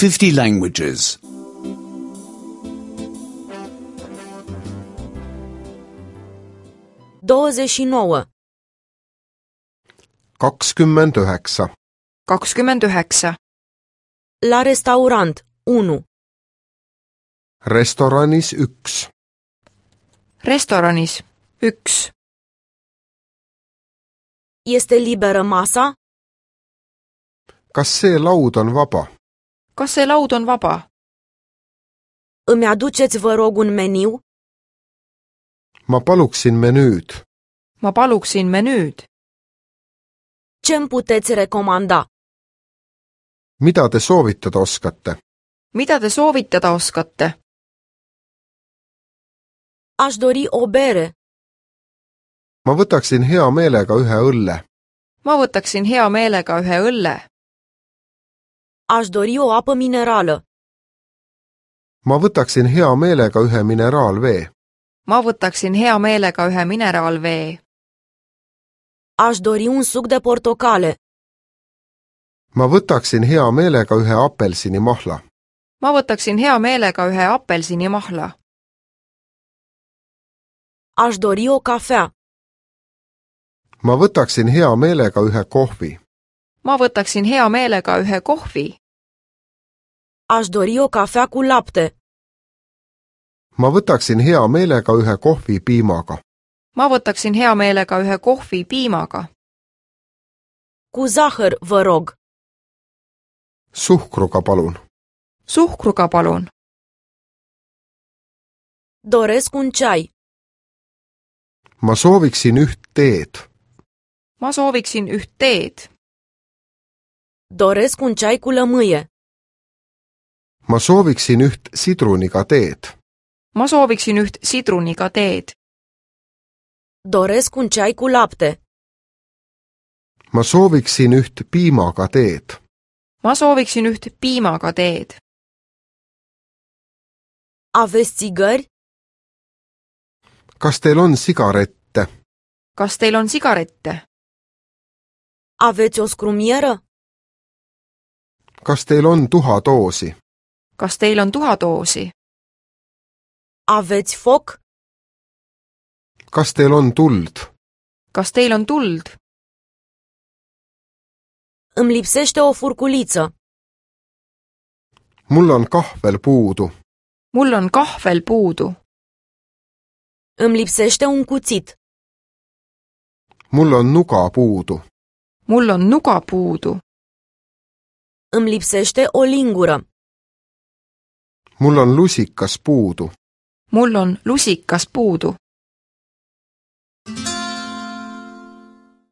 50 languages. 29. 29. 29. La restaurant 1. Restoranis 1. Restoranis 1. Este liberă masa? Kas see laud on vaba? Kas see laud on vaba? Îmi aduceți, vă rog, un meniu? Ma paluksin menüüd. Ma paluksin menüüd. Ce-mi puteți recomanda? Mida te soovitada oskate? Mida te soovitada oskate? Aș dori o bere. Ma võtaksin hea meelega ühe õlle. Ma võtaksin hea meelega ühe õlle. Aș dori o apă minerală. Ma võtaksin hea meelega ühe mineraalvee. Ma võtaksin hea meelega ühe mineraalvee. Aș dori un suc de portocale. Ma võtaksin hea meelega ühe apelsinimahla. Ma võtaksin hea meelega ühe apelsinimahla. Aș dori o cafea. Ma võtaksin hea meelega ühe kohvi. Ma võtaksin hea meelega ühe kohvi. Aș dori o cafea cu lapte. Ma võtaksin hea meelega ühe kohvi piimaga. Ma võtaksin hea meelega ühe kohvi piimaga. Cu zahăr, vă rog. Suhkruga palun. Suhkruga palun. Doresc un ceai. Ma sooviksin üht teed. Ma sooviksin üht teed. Doresc un ceai cu lămâie. Ma sooviksin üht sidruniga teed. Ma sooviksin üht sidruniga teed. Doresc un ceai cu lapte. Ma sooviksin üht piimaga teed. Ma sooviksin üht piimaga teed. Aveți țigări? Kas teil on sigarette? Kas teil on sigarette? Aveți o scrumieră? Kas teil on tuhadoosi? Kas teil on tuhadoosi? Aveți foc? Kas teil on tuld? Kas teil on tuld? Îmi lipsește o furculiță. Mul on kahvel puudu. Mul on kahvel puudu. Îmi lipsește un cuțit. Mul on nuga puudu. Mul on nuga puudu. Îmi lipsește o lingură. Mul on lusikas puudu. Mul on lusikas puudu.